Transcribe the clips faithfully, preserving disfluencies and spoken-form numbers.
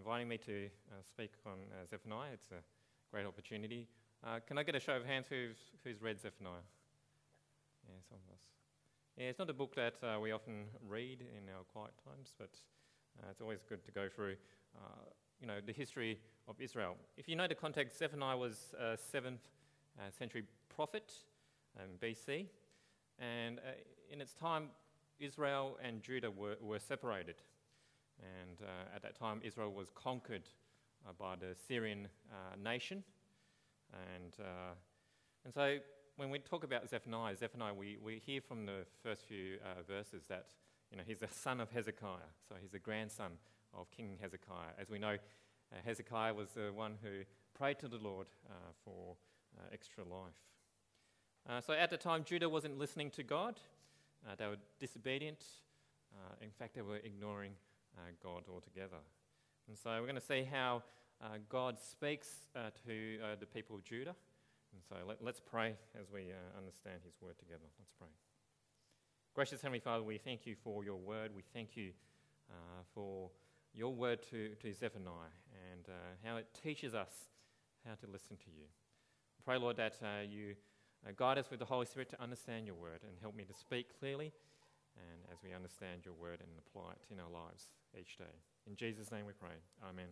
inviting me to uh, speak on uh, Zephaniah. It's a great opportunity. Uh, can I get a show of hands who's, who's read Zephaniah? Yeah, some of us. Yeah, it's not a book that uh, we often read in our quiet times, but uh, it's always good to go through, uh, you know, the history of Israel. If you know the context, Zephaniah was a seventh uh, century prophet um, B C, and uh, in its time, Israel and Judah were, were separated. And uh, at that time, Israel was conquered uh, by the Syrian uh, nation. And uh, and so when we talk about Zephaniah, Zephaniah, we, we hear from the first few uh, verses that, you know, he's the son of Hezekiah. So he's the grandson of King Hezekiah. As we know, uh, Hezekiah was the one who prayed to the Lord uh, for uh, extra life. Uh, so at the time, Judah wasn't listening to God. Uh, they were disobedient. Uh, in fact, they were ignoring uh, God altogether. And so we're going to see how uh, God speaks uh, to uh, the people of Judah. And so let, let's pray as we uh, understand his word together. Let's pray. Gracious Heavenly Father, we thank you for your word. We thank you uh, for your word to, to Zephaniah and uh, how it teaches us how to listen to you. I pray, Lord, that uh, you uh, guide us with the Holy Spirit to understand your word and help me to speak clearly and as we understand your word and apply it in our lives each day. In Jesus' name we pray. Amen.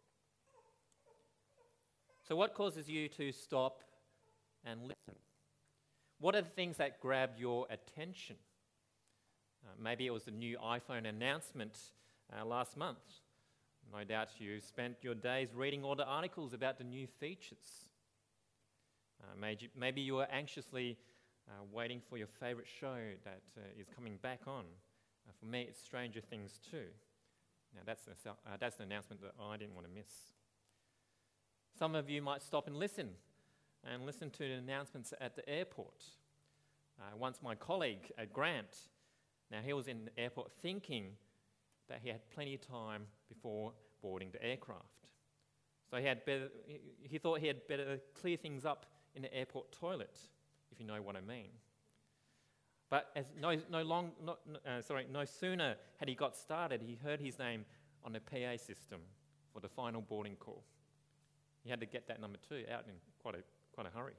So what causes you to stop and listen? What are the things that grab your attention? Uh, maybe it was the new iPhone announcement uh, last month. No doubt you spent your days reading all the articles about the new features. Uh, maybe, maybe you were anxiously uh, waiting for your favourite show that uh, is coming back on. Uh, for me, it's Stranger Things two. Now, that's, the, uh, that's the announcement that I didn't want to miss. Some of you might stop and listen, and listen to the announcements at the airport. Uh, once my colleague, uh, Grant, now he was in the airport thinking that he had plenty of time before boarding the aircraft. So he had better, he, he thought he had better clear things up in the airport toilet, if you know what I mean. But as no, no long, not, uh, sorry, no sooner had he got started, he heard his name on the P A system for the final boarding call. He had to get that number two out in quite a quite a hurry.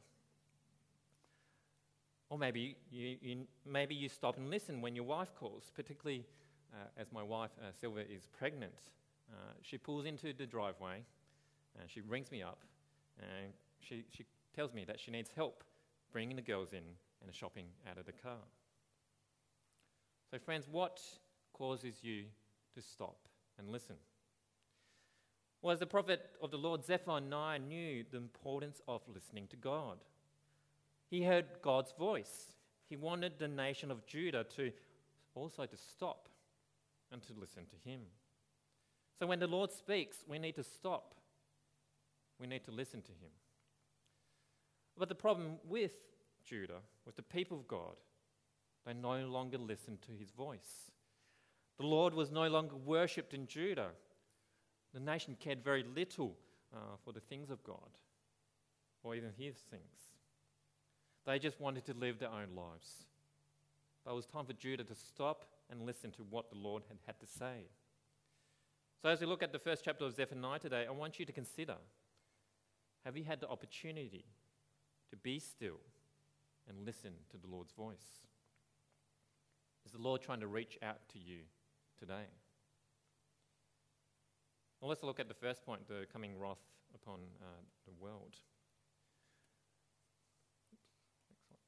Or maybe you, you maybe you stop and listen when your wife calls, particularly uh, as my wife uh, Silva is pregnant. Uh, she pulls into the driveway, and she rings me up, and she she tells me that she needs help bringing the girls in and the shopping out of the car. So friends, what causes you to stop and listen? Well, as the prophet of the Lord Zephaniah knew the importance of listening to God. He heard God's voice. He wanted the nation of Judah to also to stop and to listen to him. So when the Lord speaks, we need to stop. We need to listen to him. But the problem with Judah, with the people of God, they no longer listened to his voice. The Lord was no longer worshipped in Judah. The nation cared very little uh, for the things of God, or even his things. They just wanted to live their own lives. But it was time for Judah to stop and listen to what the Lord had had to say. So as we look at the first chapter of Zephaniah today, I want you to consider, have you had the opportunity to be still and listen to the Lord's voice? Is the Lord trying to reach out to you today? Well, let's look at the first point, the coming wrath upon uh, the world. Excellent.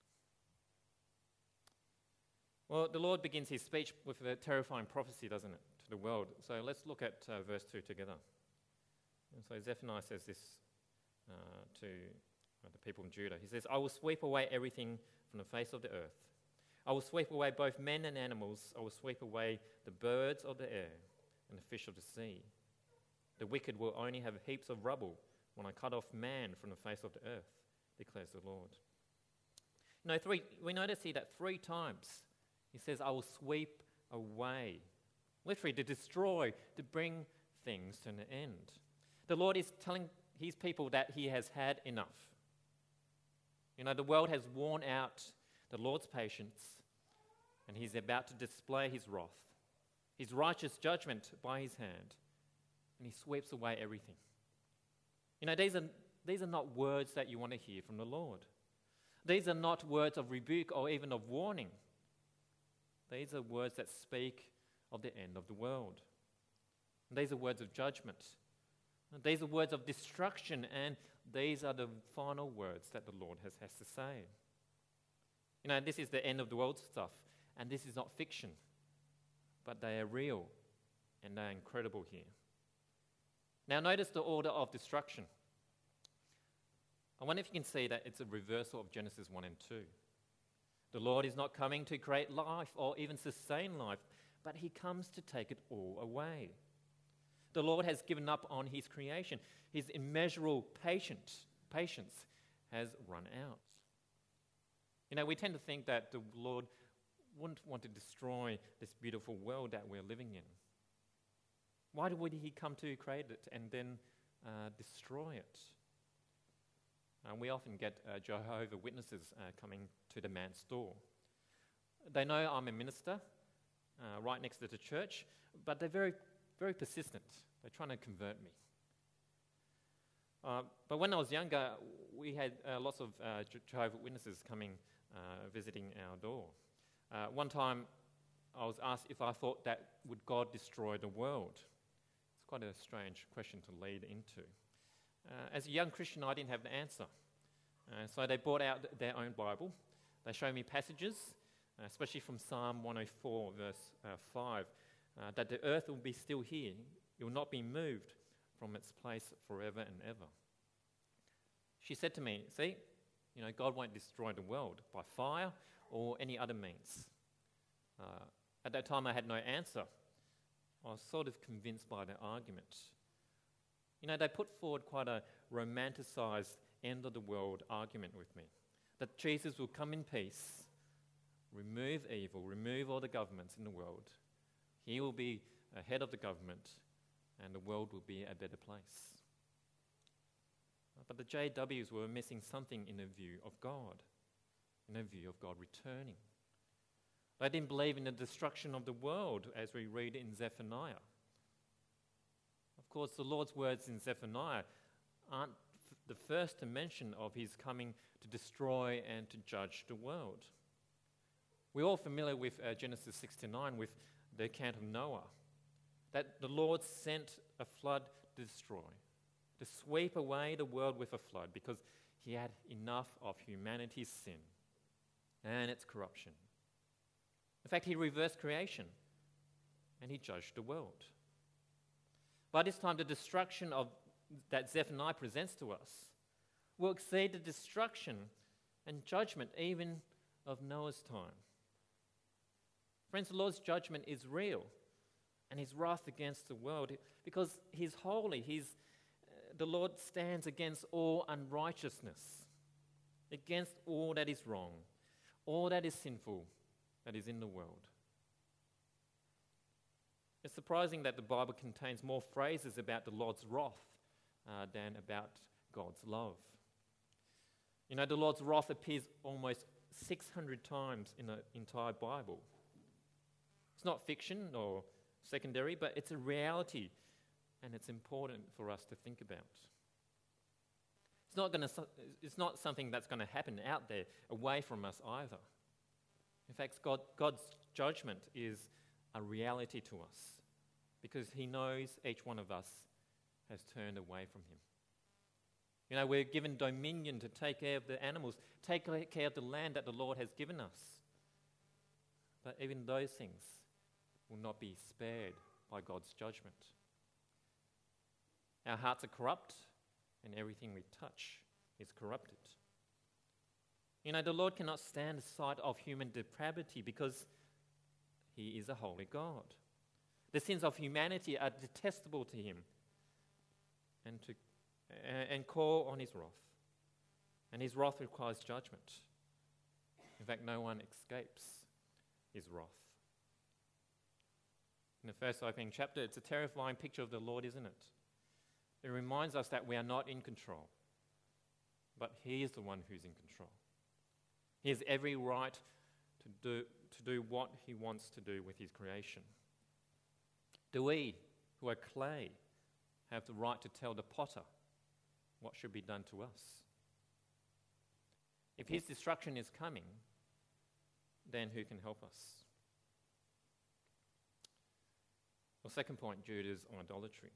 Well, the Lord begins his speech with a terrifying prophecy, doesn't it, to the world. So let's look at uh, verse two together. And so Zephaniah says this uh, to uh, the people of Judah. He says, I will sweep away everything from the face of the earth. I will sweep away both men and animals. I will sweep away the birds of the air and the fish of the sea. The wicked will only have heaps of rubble when I cut off man from the face of the earth, declares the Lord. You know, three, we notice here that three times he says, I will sweep away. Literally, to destroy, to bring things to an end. The Lord is telling his people that he has had enough. You know, the world has worn out the Lord's patience, and he's about to display his wrath, his righteous judgment by his hand. and he sweeps away everything. You know, these are, these are not words that you want to hear from the Lord. These are not words of rebuke or even of warning. These are words that speak of the end of the world. These are words of judgment. These are words of destruction, and these are the final words that the Lord has, has to say. You know, this is the end of the world stuff, and this is not fiction, but they are real, and they are incredible here. Now notice the order of destruction. I wonder if you can see that it's a reversal of Genesis one and two. The Lord is not coming to create life or even sustain life, but he comes to take it all away. The Lord has given up on his creation. His immeasurable patience, patience has run out. You know, we tend to think that the Lord wouldn't want to destroy this beautiful world that we're living in. Why would he come to create it and then uh, destroy it? Uh, we often get uh, Jehovah's Witnesses uh, coming to the man's door. They know I'm a minister uh, right next to the church, but they're very, very persistent. They're trying to convert me. Uh, but when I was younger, we had uh, lots of uh, Jehovah's Witnesses coming uh, visiting our door. Uh, one time, I was asked if I thought that would God destroy the world. It's quite a strange question to lead into. Uh, as a young Christian, I didn't have the answer. Uh, so they brought out their own Bible. They showed me passages, uh, especially from Psalm one oh four, verse uh, five, uh, that the earth will be still here. It will not be moved from its place forever and ever. She said to me, see, you know, God won't destroy the world by fire or any other means. Uh, at that time, I had no answer. I was sort of convinced by the argument. You know, they put forward quite a romanticized end of the world argument with me, that Jesus will come in peace, remove evil, remove all the governments in the world. He will be head of the government, and the world will be a better place. But the J Ws were missing something in the view of God, in the view of God returning. They didn't believe in the destruction of the world, as we read in Zephaniah. Of course, the Lord's words in Zephaniah aren't f- the first mention of his coming to destroy and to judge the world. We're all familiar with uh, Genesis six to nine, with the account of Noah, that the Lord sent a flood to destroy, to sweep away the world with a flood, because he had enough of humanity's sin and its corruption. In fact, he reversed creation and he judged the world. By this time, the destruction of that Zephaniah presents to us will exceed the destruction and judgment even of Noah's time. Friends, the Lord's judgment is real, and his wrath against the world, because he's holy. He's, uh, the Lord stands against all unrighteousness, against all that is wrong, all that is sinful that is in the world. It's surprising that the Bible contains more phrases about the Lord's wrath uh, than about God's love. You know, the Lord's wrath appears almost six hundred times in the entire Bible. It's not fiction or secondary, but it's a reality, and it's important for us to think about. It's not going to. It's not something that's going to happen out there, away from us either. In fact, God, God's judgment is a reality to us, because he knows each one of us has turned away from him. You know, we're given dominion to take care of the animals, take care of the land that the Lord has given us. But even those things will not be spared by God's judgment. Our hearts are corrupt, and everything we touch is corrupted. You know, the Lord cannot stand the sight of human depravity, because he is a holy God. The sins of humanity are detestable to him, and to and call on his wrath. And his wrath requires judgment. In fact, no one escapes his wrath. In the first opening chapter, it's a terrifying picture of the Lord, isn't it? It reminds us that we are not in control, but he is the one who's in control. He has every right to do, to do what he wants to do with his creation. Do we, who are clay, have the right to tell the potter what should be done to us? If his destruction is coming, then who can help us? Well, second point, Judah's idolatry.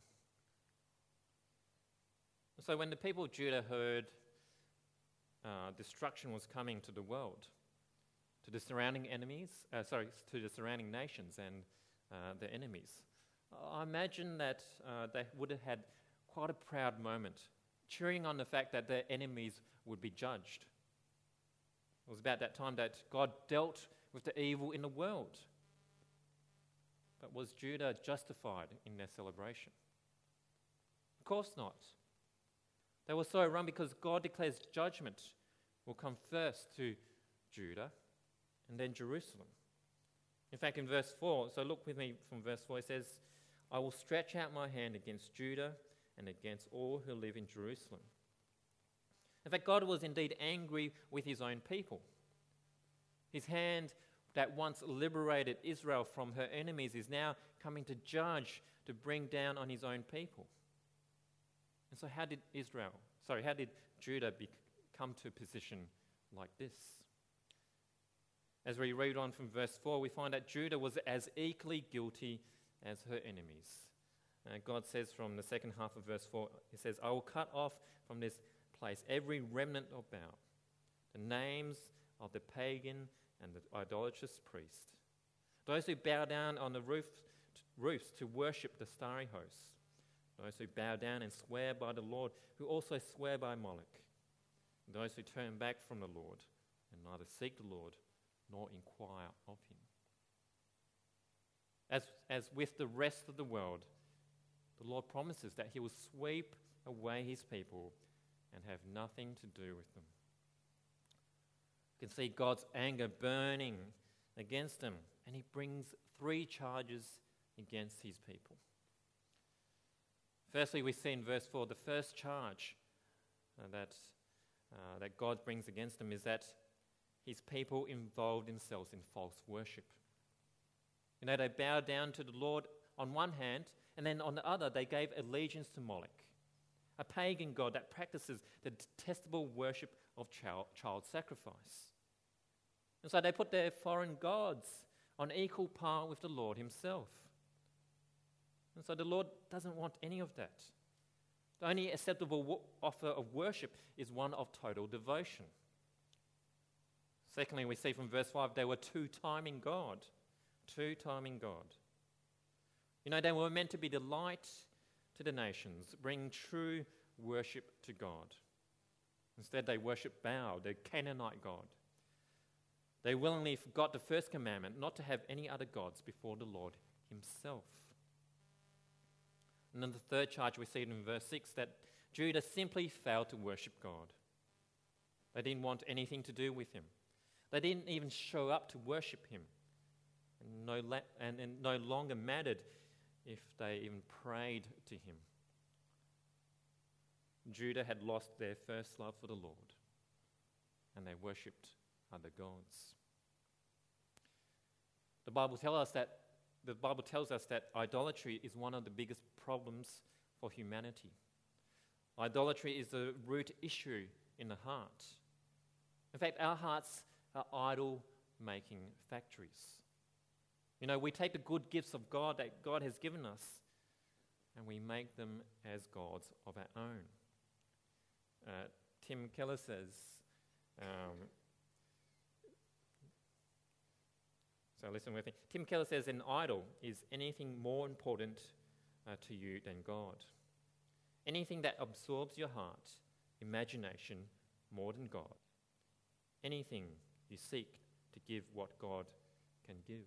So when the people of Judah heard uh, destruction was coming to the world, to the surrounding enemies, uh, sorry, to the surrounding nations and uh, their enemies, I imagine that uh, they would have had quite a proud moment, cheering on the fact that their enemies would be judged. It was about that time that God dealt with the evil in the world. But was Judah justified in their celebration? Of course not. They were so wrong because God declares judgment will come first to Judah and then Jerusalem. In fact, in verse four, so look with me from verse four, it says, I will stretch out my hand against Judah and against all who live in Jerusalem. In fact, God was indeed angry with his own people. His hand that once liberated Israel from her enemies is now coming to judge, to bring down on his own people. And so how did Israel, sorry, how did Judah be, come to a position like this? As we read on from verse four, we find that Judah was as equally guilty as her enemies. Uh, God says from the second half of verse four, he says, I will cut off from this place every remnant of Baal, the names of the pagan and the idolatrous priest, those who bow down on the roof, roofs to worship the starry hosts, those who bow down and swear by the Lord, who also swear by Moloch, those who turn back from the Lord and neither seek the Lord nor inquire of him. As, as with the rest of the world, the Lord promises that he will sweep away his people and have nothing to do with them. You can see God's anger burning against them, and he brings three charges against his people. Firstly, we see in verse four, the first charge uh, that, uh, that God brings against them is that his people involved themselves in false worship. You know, they bowed down to the Lord on one hand, and then on the other, they gave allegiance to Moloch, a pagan god that practices the detestable worship of child, child sacrifice. And so they put their foreign gods on equal par with the Lord himself. And so the Lord doesn't want any of that. The only acceptable wo- offer of worship is one of total devotion. Secondly, we see from verse five, they were two-timing God. Two-timing God. You know, they were meant to be the light to the nations, bring true worship to God. Instead, they worship Baal, the Canaanite god. They willingly forgot the first commandment, not to have any other gods before the Lord himself. And then the third charge we see in verse six, that Judah simply failed to worship God. They didn't want anything to do with him. They didn't even show up to worship him. And no, la- and, and no longer mattered if they even prayed to him. Judah had lost their first love for the Lord, and they worshipped other gods. The Bible tells us that the Bible tells us that idolatry is one of the biggest problems for humanity. Idolatry is the root issue in the heart. In fact, our hearts are idol-making factories. You know, we take the good gifts of God that God has given us and we make them as gods of our own. Uh, Tim Keller says, um, so listen with me. Tim Keller says, an idol is anything more important uh, to you than God. Anything that absorbs your heart, imagination, more than God. Anything you seek to give what God can give.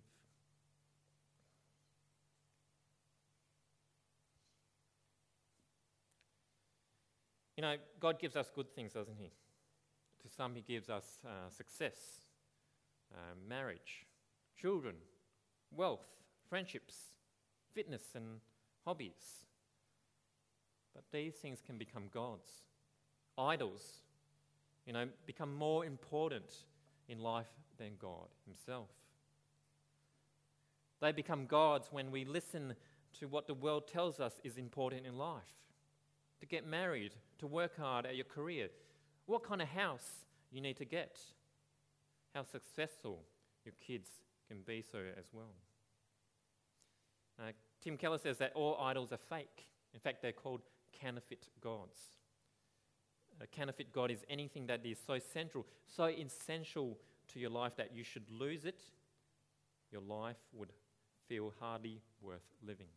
You know, God gives us good things, doesn't he? To some, he gives us uh, success, uh, marriage, children, wealth, friendships, fitness, and hobbies. But these things can become gods. Idols, you know, become more important in life than God himself. They become gods when we listen to what the world tells us is important in life. To get married, to work hard at your career, what kind of house you need to get, how successful your kids can be so as well. Uh, Tim Keller says that all idols are fake. In fact, they're called counterfeit gods. A counterfeit God is anything that is so central, so essential to your life that you should lose it, your life would feel hardly worth living.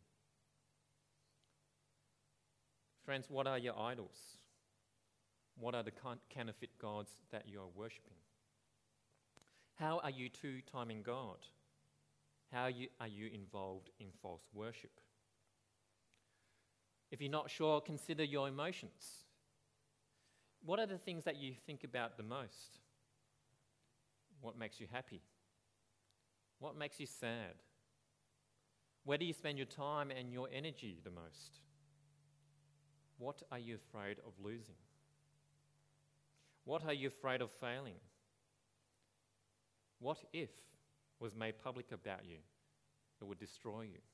Friends, what are your idols? What are the counterfeit gods that you are worshipping? How are you two-timing God? How you, are you involved in false worship? If you're not sure, consider your emotions. What are the things that you think about the most? What makes you happy? What makes you sad? Where do you spend your time and your energy the most? What are you afraid of losing? What are you afraid of failing? What if was made public about you that would destroy you?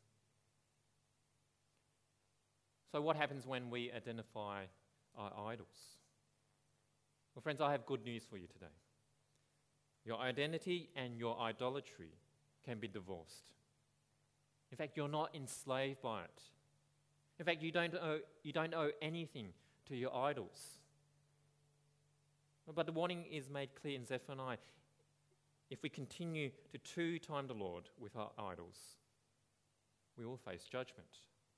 So what happens when we identify our idols? Well, friends, I have good news for you today. Your identity and your idolatry can be divorced. In fact, you're not enslaved by it. In fact, you don't owe, you don't owe anything to your idols. But the warning is made clear in Zephaniah. If we continue to two-time the Lord with our idols, we will face judgment.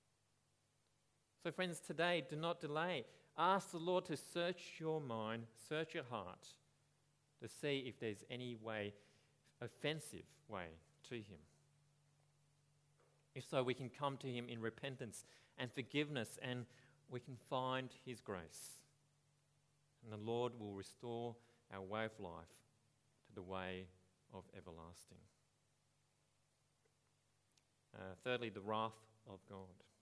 So friends, today, do not delay. Ask the Lord to search your mind, search your heart, to see if there's any way, offensive way to Him. If so, we can come to Him in repentance and forgiveness, and we can find His grace. And the Lord will restore our way of life to the way of everlasting. Uh, thirdly, the wrath of God.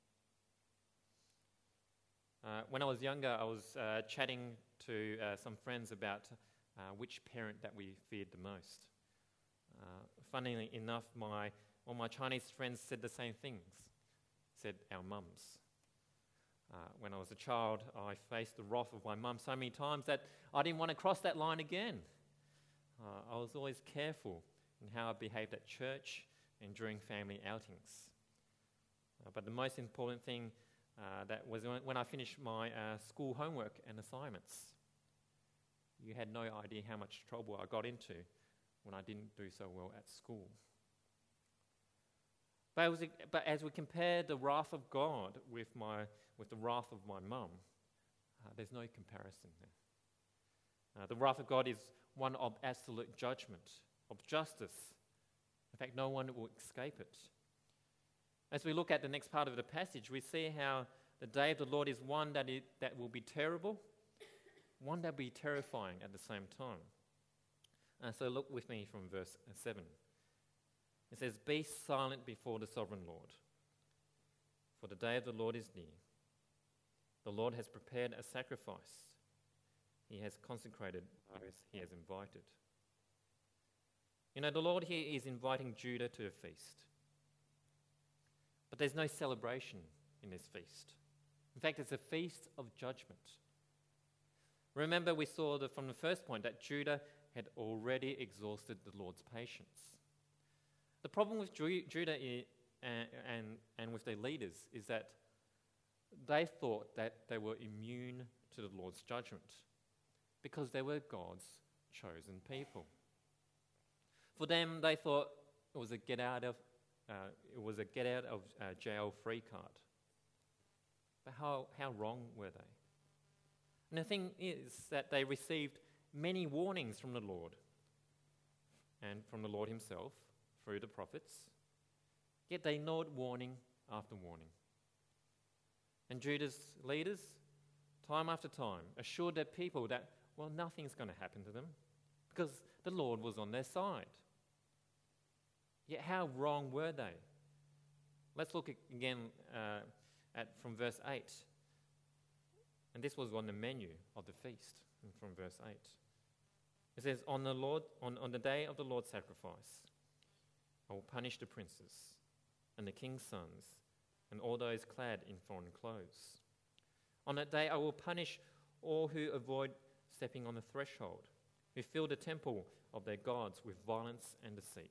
Uh, when I was younger, I was uh, chatting to uh, some friends about uh, which parent that we feared the most. Uh, funnily enough, my all my Chinese friends said the same things, said our mums. Uh, when I was a child, I faced the wrath of my mum so many times that I didn't want to cross that line again. Uh, I was always careful in how I behaved at church and during family outings. Uh, but the most important thing uh, that was when I finished my uh, school homework and assignments. You had no idea how much trouble I got into when I didn't do so well at school. But as, we, but as we compare the wrath of God with my with the wrath of my mum, uh, there's no comparison there. Uh, the wrath of God is one of absolute judgment, of justice. In fact, no one will escape it. As we look at the next part of the passage, we see how the day of the Lord is one that, it, that will be terrible, one that will be terrifying at the same time. Uh, so look with me from verse seven. It says, "Be silent before the sovereign Lord, for the day of the Lord is near. The Lord has prepared a sacrifice. He has consecrated those He has invited." You know, the Lord here is inviting Judah to a feast. But there's no celebration in this feast. In fact, it's a feast of judgment. Remember, we saw the, from the first point that Judah had already exhausted the Lord's patience. The problem with Ju- Judah I- and, and, and with their leaders is that they thought that they were immune to the Lord's judgment because they were God's chosen people. For them, they thought it was a get out of uh, it was a get out of uh, jail free card. But how how wrong were they? And the thing is that they received many warnings from the Lord and from the Lord Himself through the prophets. Yet they ignored warning after warning. And Judah's leaders, time after time, assured their people that, well, nothing's going to happen to them because the Lord was on their side. Yet how wrong were they? Let's look again uh, at from verse eight. And this was on the menu of the feast from verse eight. It says, on the Lord, on, on the day of the Lord's sacrifice, I will punish the princes and the king's sons and all those clad in foreign clothes. On that day I will punish all who avoid stepping on the threshold, who fill the temple of their gods with violence and deceit.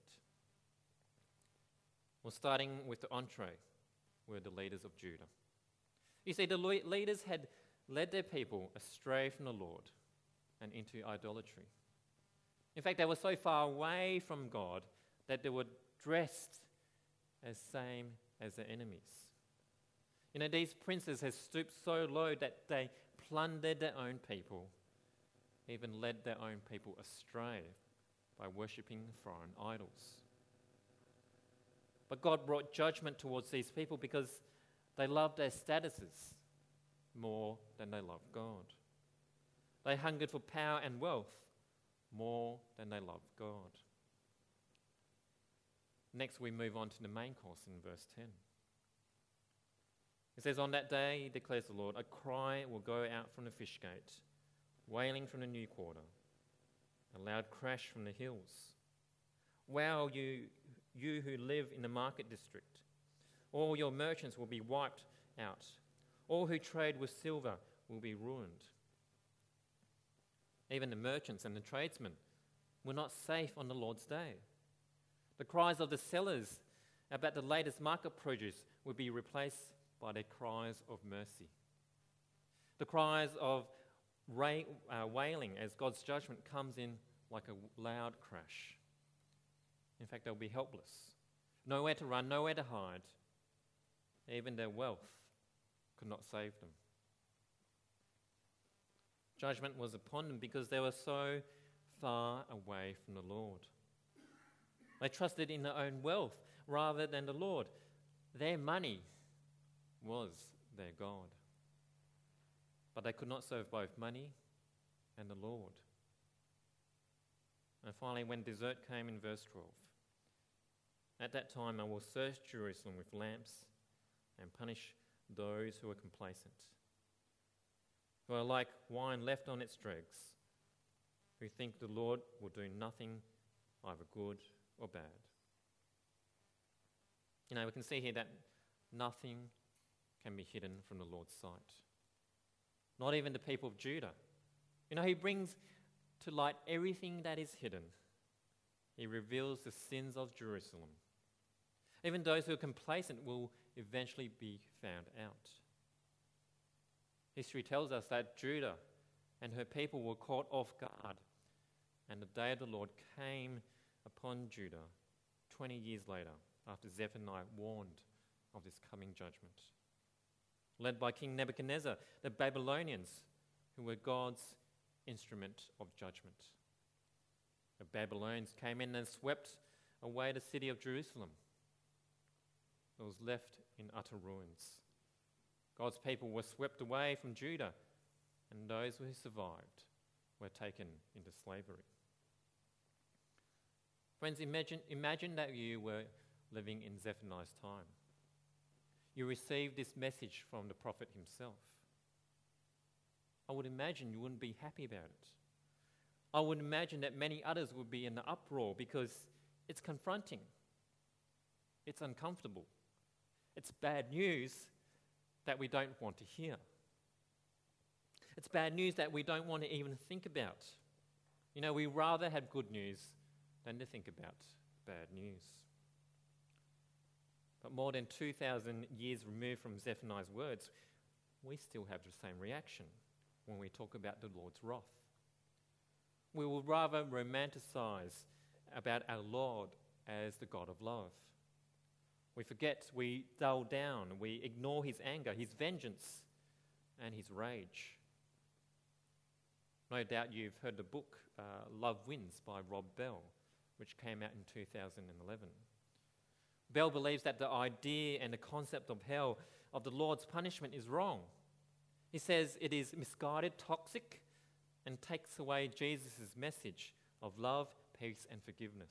Well, starting with the entree were the leaders of Judah. You see, the le- leaders had led their people astray from the Lord and into idolatry. In fact, they were so far away from God that they were dressed as same as their enemies. You know, these princes had stooped so low that they plundered their own people, even led their own people astray by worshipping foreign idols. But God brought judgment towards these people because they loved their statuses more than they loved God. They hungered for power and wealth more than they loved God. Next, we move on to the main course in verse ten. It says, "On that day, declares the Lord, a cry will go out from the fish gate, wailing from the new quarter, a loud crash from the hills. Wail, you, you who live in the market district. All your merchants will be wiped out. All who trade with silver will be ruined." Even the merchants and the tradesmen were not safe on the Lord's day. The cries of the sellers about the latest market produce would be replaced by their cries of mercy. The cries of ra- uh, wailing as God's judgment comes in like a loud crash. In fact, they'll be helpless. Nowhere to run, nowhere to hide. Even their wealth could not save them. Judgment was upon them because they were so far away from the Lord. They trusted in their own wealth rather than the Lord. Their money was their God. But they could not serve both money and the Lord. And finally, when desert came in verse twelve, "At that time I will search Jerusalem with lamps and punish those who are complacent, who are like wine left on its dregs, who think the Lord will do nothing either good or bad." You know, we can see here that nothing can be hidden from the Lord's sight. Not even the people of Judah. You know, he brings to light everything that is hidden. He reveals the sins of Jerusalem. Even those who are complacent will eventually be found out. History tells us that Judah and her people were caught off guard, and the day of the Lord came upon Judah twenty years later, after Zephaniah warned of this coming judgment. Led by King Nebuchadnezzar, the Babylonians, who were God's instrument of judgment. The Babylonians came in and swept away the city of Jerusalem. It was left in utter ruins. God's people were swept away from Judah, and those who survived were taken into slavery. Friends, imagine, imagine that you were living in Zephaniah's time. You received this message from the prophet himself. I would imagine you wouldn't be happy about it. I would imagine that many others would be in the uproar because it's confronting. It's uncomfortable. It's bad news that we don't want to hear. It's bad news that we don't want to even think about. You know, we rather have good news than to think about bad news. But more than two thousand years removed from Zephaniah's words, we still have the same reaction when we talk about the Lord's wrath. We will rather romanticize about our Lord as the God of love. We forget, we dull down, we ignore his anger, his vengeance, and his rage. No doubt you've heard the book uh, Love Wins by Rob Bell, which came out in two thousand eleven. Bell believes that the idea and the concept of hell, of the Lord's punishment, is wrong. He says it is misguided, toxic, and takes away Jesus' message of love, peace, and forgiveness.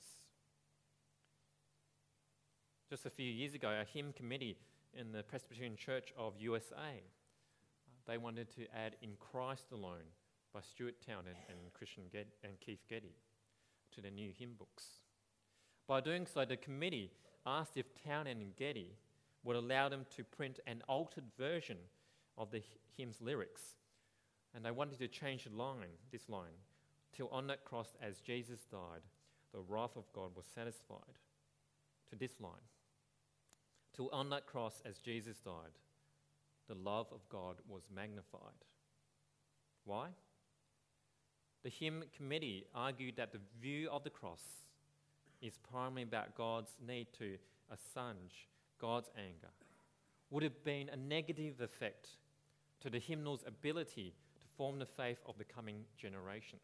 Just a few years ago, a hymn committee in the Presbyterian Church of U S A, they wanted to add "In Christ Alone" by Stuart Townend and Christian Ged- and Keith Getty to the new hymn books. By doing so, the committee asked if Townend and Getty would allow them to print an altered version of the hymn's lyrics. And they wanted to change the line, this line, till on that cross as Jesus died, the wrath of God was satisfied, to this line. Till on that cross as Jesus died, the love of God was magnified. Why? The hymn committee argued that the view of the cross is primarily about God's need to assuage God's anger, would have been a negative effect to the hymnal's ability to form the faith of the coming generations.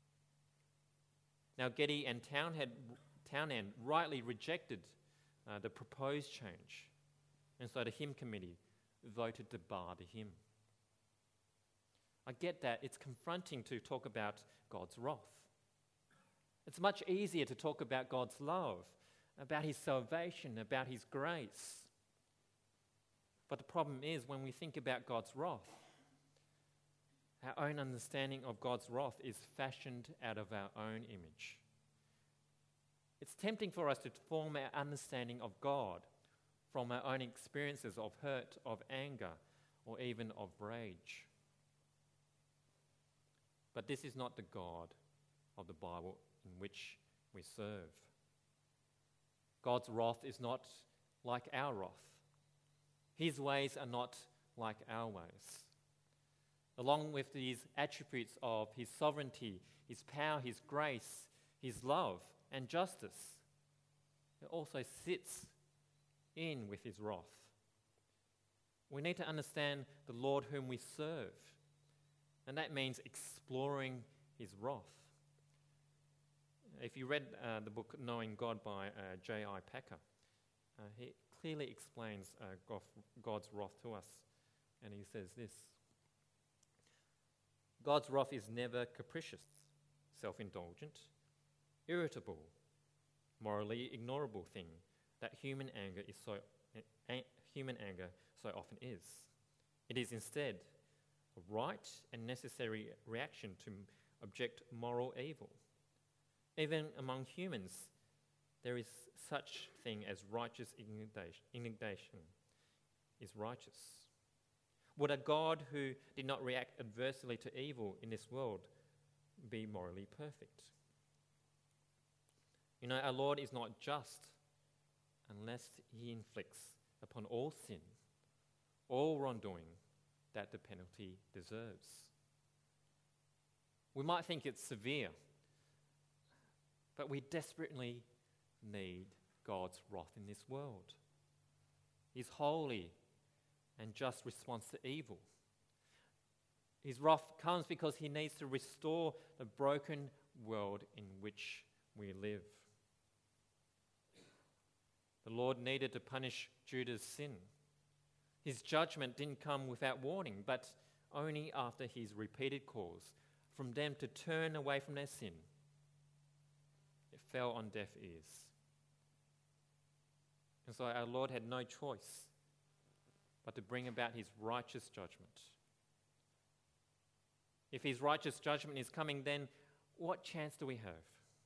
Now, Getty and Townend, Townend rightly rejected uh, the proposed change, and so the hymn committee voted to bar the hymn. I get that it's confronting to talk about God's wrath. It's much easier to talk about God's love, about his salvation, about his grace. But the problem is when we think about God's wrath, our own understanding of God's wrath is fashioned out of our own image. It's tempting for us to form our understanding of God from our own experiences of hurt, of anger, or even of rage. But this is not the God of the Bible in which we serve. God's wrath is not like our wrath. His ways are not like our ways. Along with these attributes of his sovereignty, his power, his grace, his love and justice, it also sits in with his wrath. We need to understand the Lord whom we serve, and that means exploring his wrath. If you read uh, the book Knowing God by uh, J I Packer, uh, he clearly explains uh, God, God's wrath to us, and he says this: God's wrath is never capricious, self-indulgent, irritable, morally ignorable thing that human anger is so uh, human anger so often is. It is instead a right and necessary reaction to object moral evil. Even among humans, there is such thing as righteous indignation, indignation is righteous. Would a God who did not react adversely to evil in this world be morally perfect? You know, our Lord is not just unless he inflicts upon all sin, all wrongdoing, that the penalty deserves. We might think it's severe, but we desperately need God's wrath in this world. His holy and just response to evil. His wrath comes because he needs to restore the broken world in which we live. The Lord needed to punish Judah's sin. His judgment didn't come without warning, but only after his repeated calls from them to turn away from their sin. It fell on deaf ears. And so our Lord had no choice but to bring about his righteous judgment. If his righteous judgment is coming, then what chance do we have?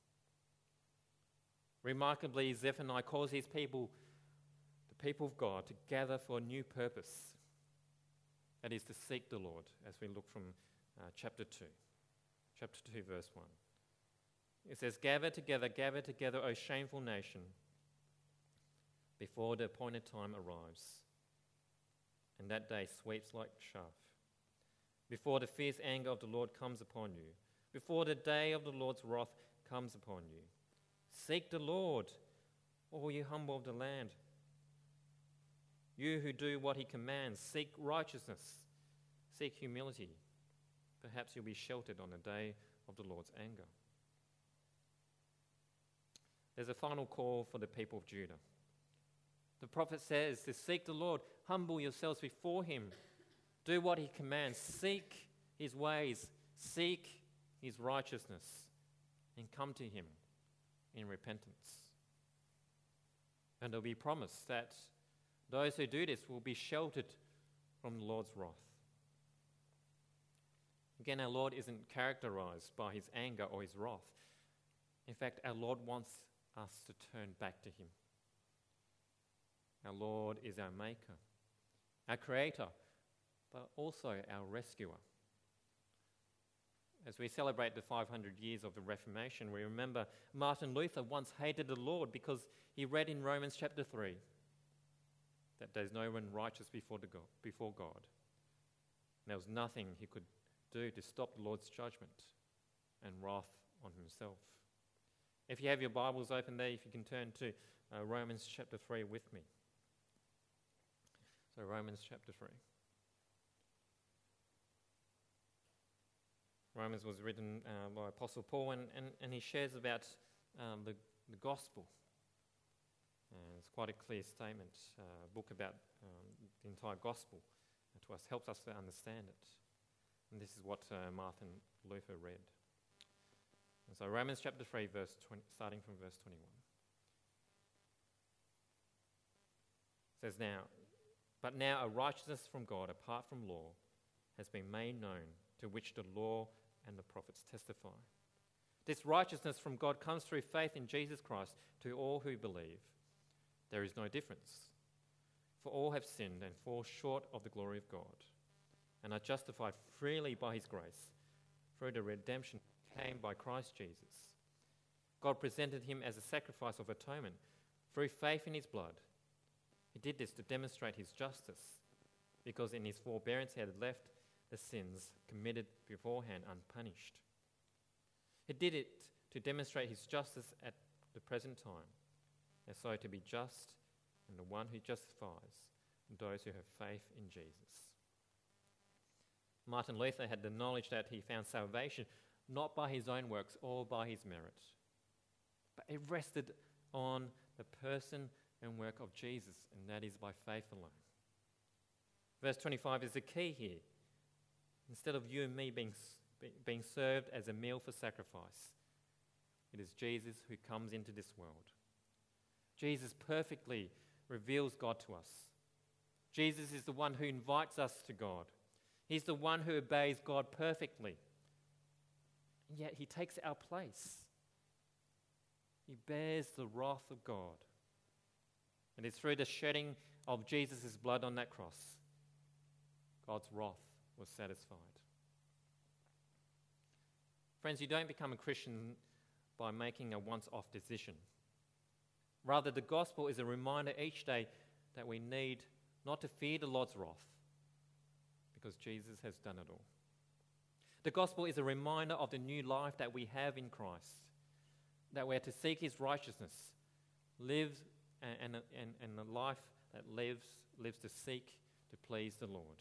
Remarkably, Zephaniah calls his people, the people of God, to gather for a new purpose. That is to seek the Lord, as we look from uh, chapter two. Chapter two, verse one. It says, "Gather together, gather together, O shameful nation, before the appointed time arrives, and that day sweeps like chaff. Before the fierce anger of the Lord comes upon you, before the day of the Lord's wrath comes upon you. Seek the Lord, all you humble of the land. You who do what he commands, seek righteousness, seek humility. Perhaps you'll be sheltered on the day of the Lord's anger." There's a final call for the people of Judah. The prophet says to seek the Lord, humble yourselves before him, do what he commands, seek his ways, seek his righteousness, and come to him in repentance. And there'll be promise that those who do this will be sheltered from the Lord's wrath. Again, our Lord isn't characterized by his anger or his wrath. In fact, our Lord wants us to turn back to him. Our Lord is our Maker, our Creator, but also our Rescuer. As we celebrate the five hundred years of the Reformation, we remember Martin Luther once hated the Lord because he read in Romans chapter three that there's no one righteous before, the God, before God. And there was nothing he could do to stop the Lord's judgment and wrath on himself. If you have your Bibles open there, if you can turn to uh, Romans chapter three with me. So Romans chapter three. Romans was written uh, by Apostle Paul, and, and, and he shares about um, the, the gospel. Uh, it's quite a clear statement, uh, a book about um, the entire gospel to us, helps us to understand it. And this is what uh, Martin Luther read. And so Romans chapter three, verse twenty, starting from verse twenty-one. It says now, but now a righteousness from God apart from law has been made known, to which the law and the prophets testify. This righteousness from God comes through faith in Jesus Christ to all who believe. There is no difference, for all have sinned and fall short of the glory of God, and are justified freely by his grace through the redemption that came by Christ Jesus. God presented him as a sacrifice of atonement through faith in his blood. He did this to demonstrate his justice, because in his forbearance he had left the sins committed beforehand unpunished. He did it to demonstrate his justice at the present time, and so to be just and the one who justifies those who have faith in Jesus. Martin Luther had the knowledge that he found salvation not by his own works or by his merit, but it rested on the person and work of Jesus, and that is by faith alone. Verse twenty-five is the key here. Instead of you and me being, being served as a meal for sacrifice, it is Jesus who comes into this world. Jesus perfectly reveals God to us. Jesus is the one who invites us to God. He's the one who obeys God perfectly. And yet he takes our place. He bears the wrath of God. And it's through the shedding of Jesus' blood on that cross, God's wrath was satisfied. Friends, you don't become a Christian by making a once-off decision. Rather, the gospel is a reminder each day that we need not to fear the Lord's wrath, because Jesus has done it all. The gospel is a reminder of the new life that we have in Christ, that we're to seek his righteousness, live and, and, and, and a life that lives, lives to seek to please the Lord.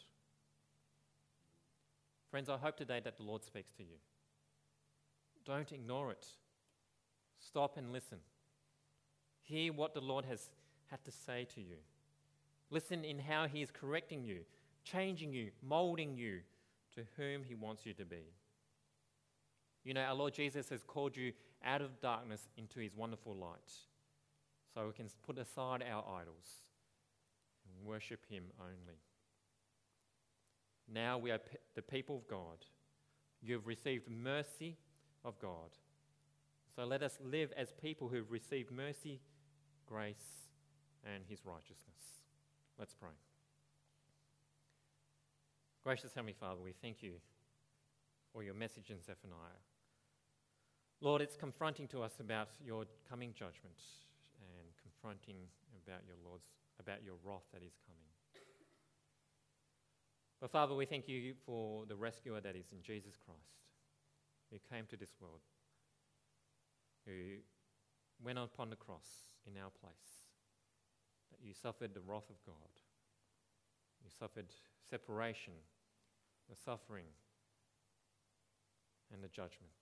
Friends, I hope today that the Lord speaks to you. Don't ignore it. Stop and listen. Hear what the Lord has had to say to you. Listen in how he is correcting you, changing you, molding you to whom he wants you to be. You know, our Lord Jesus has called you out of darkness into his wonderful light, so we can put aside our idols and worship him only. Now we are pe- the people of God. You have received mercy of God. So let us live as people who have received mercy, grace, and his righteousness. Let's pray. Gracious Heavenly Father, we thank you for your message in Zephaniah. Lord, it's confronting to us about your coming judgment and confronting about your Lord's about your wrath that is coming. But Father, we thank you for the rescuer that is in Jesus Christ, who came to this world, who went upon the cross in our place, that you suffered the wrath of God. You suffered separation, the suffering, and the judgment.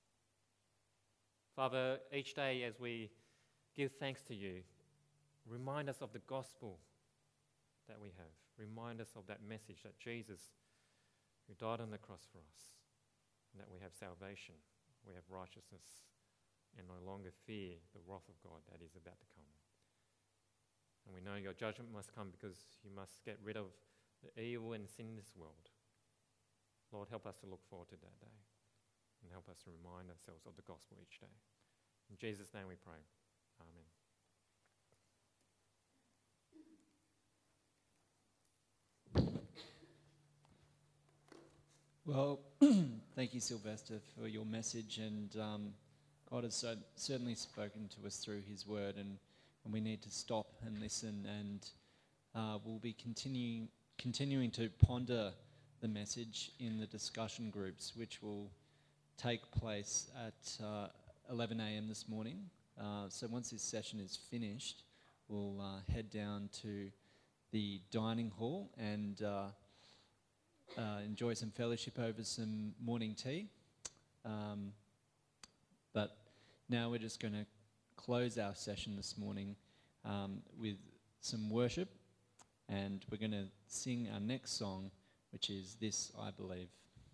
Father, each day as we give thanks to you, remind us of the gospel that we have. Remind us of that message that Jesus, who died on the cross for us, and that we have salvation, we have righteousness, and no longer fear the wrath of God that is about to come. And we know your judgment must come because you must get rid of the evil and sin in this world. Lord, help us to look forward to that day, and help us to remind ourselves of the gospel each day. In Jesus' name we pray. Amen. Well, thank you, Sylvester, for your message. And um, God has so, certainly spoken to us through his word, and, and we need to stop and listen. And uh, we'll be continuing, continuing to ponder the message in the discussion groups, which will take place at uh, eleven a.m. this morning. Uh, so once this session is finished, we'll uh, head down to the dining hall and uh, uh, enjoy some fellowship over some morning tea. Um, but now we're just going to close our session this morning um, with some worship, and we're going to sing our next song, which is This I Believe.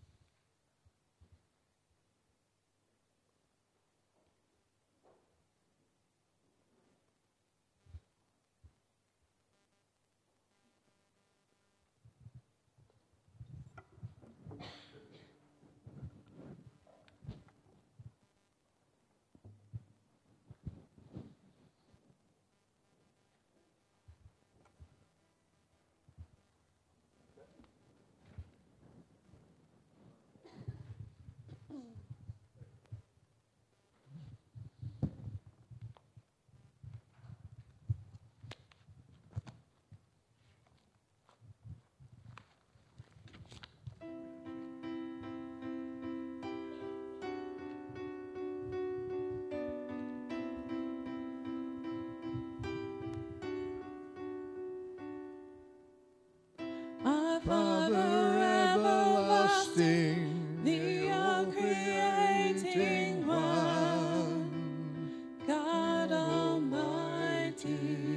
Father everlasting, the uncreating one, God Almighty,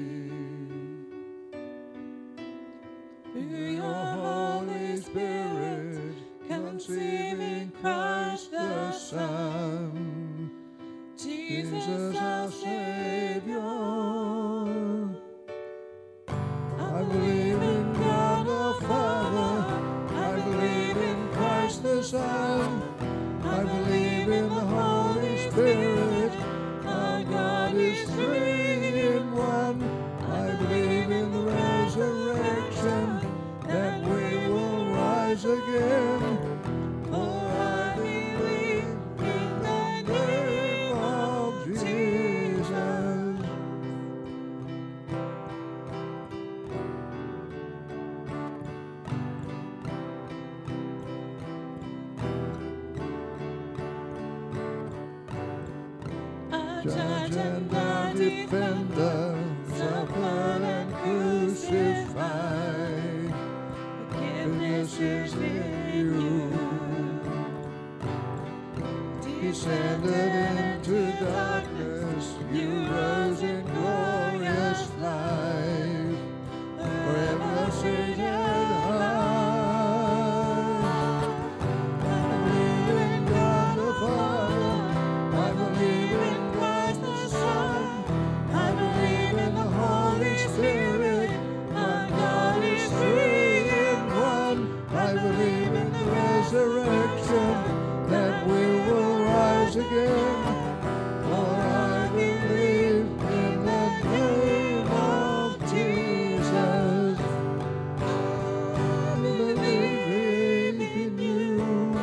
through your Holy Spirit, conceiving Christ the Son, Jesus our Savior. I believe in God the Father, I believe in Christ the Son, I believe in the Holy Spirit, our God is three in one. I believe in the resurrection, that we will rise again, for I believe in the name of Jesus. Judge and our defender, suffered and crucified. Forgiveness is in you. Descended into darkness, you rose in glorious light, forever seated high. I believe in God the Father, I believe in Christ the Son, I believe in the Holy Spirit, our God is three in one. I believe in the resurrection, that we will rise again, for I believe in the name of Jesus. I believe in you.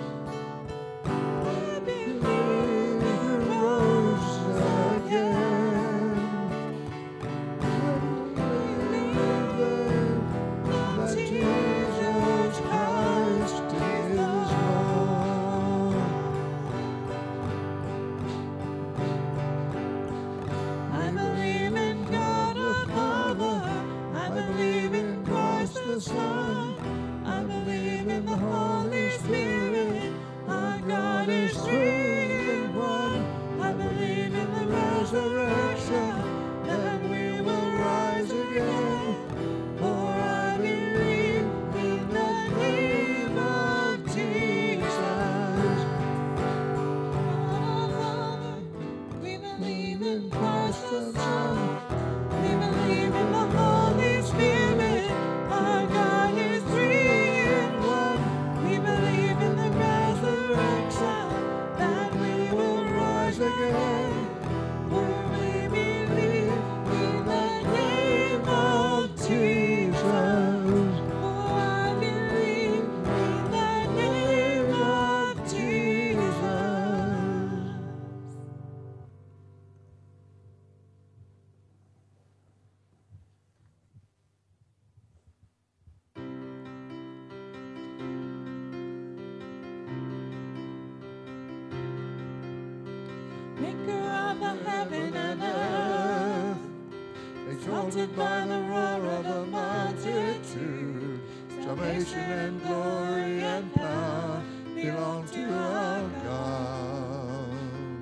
I believe you rose again. I believe that Jesus Christ is Lord. heaven and earth, exalted by the roar of a multitude. Salvation and glory and power belong to our God.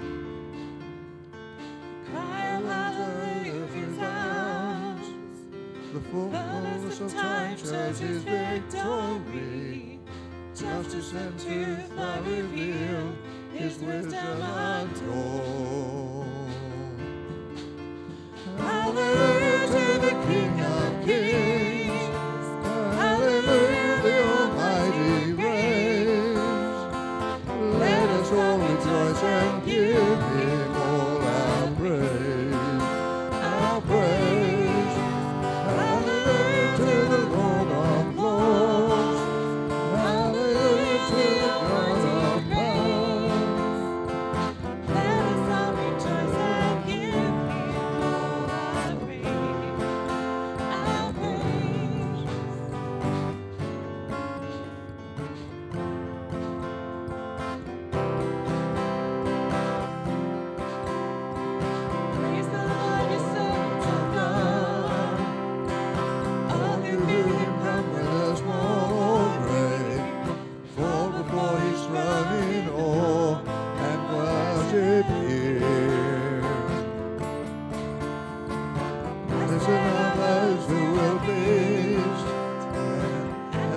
Cry of hallelujah resounds. The fullness of time shows his victory. Justice and truth are revealed, his wisdom untold. Hallelujah.